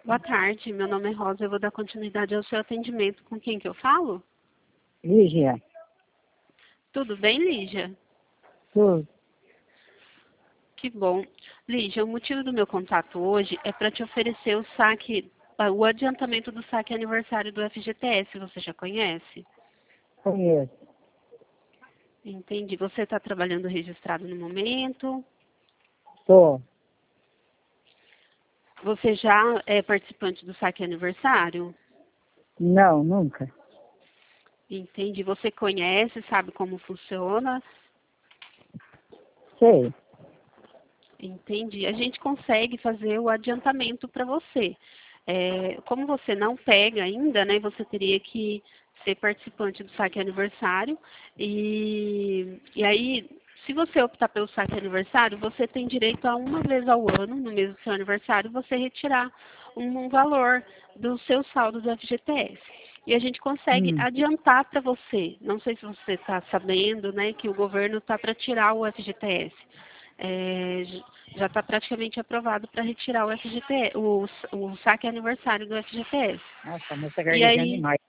Boa tarde, meu nome é Rosa, eu vou dar continuidade ao seu atendimento. Com quem que eu falo? Lígia, Tudo bem, Lígia? tu, Que bom. Lígia, o motivo do meu contato hoje é para te oferecer o adiantamento do saque aniversário do FGTS. Você já conhece? conheço. Entendi. Você está trabalhando registrado no momento? Tô. Você já é participante do saque aniversário? Não, nunca. Entendi. Você conhece, sabe como funciona? Sei. Entendi. A gente consegue fazer o adiantamento para você. Como você não pega ainda, né, você teria que ser participante do saque aniversário. E aí, se você optar pelo saque aniversário, você tem direito a uma vez ao ano, no mês do seu aniversário, você retirar um valor do seu saldo do FGTS. E a gente consegue Hum. adiantar para você. Não sei se você está sabendo, né, que o governo está para tirar o FGTS. É, já está praticamente aprovado para retirar o FGTS, o saque aniversário do FGTS. Nossa, a moça E gaguejando aí, demais.